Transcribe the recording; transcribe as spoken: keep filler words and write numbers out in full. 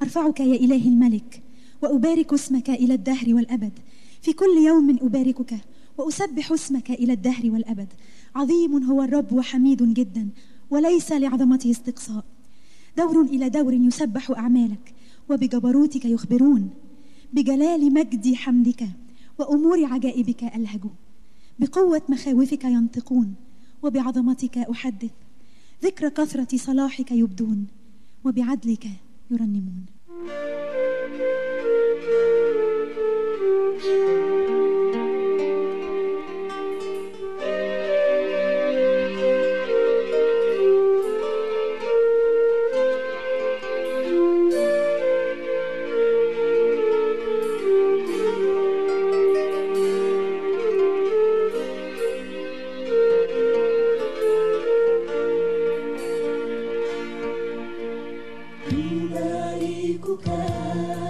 أرفعك يا إلهي الملك وأبارك اسمك إلى الدهر والأبد. في كل يوم أباركك وأسبح اسمك إلى الدهر والأبد. عظيم هو الرب وحميد جدا وليس لعظمته استقصاء. دور إلى دور يسبح أعمالك وبجبروتك يخبرون. بجلال مجد حمدك وأمور عجائبك ألهجوا. بقوة مخاوفك ينطقون وبعظمتك أحدث. ذكر كثرة صلاحك يبدون وبعدلك يرنمون. نباركك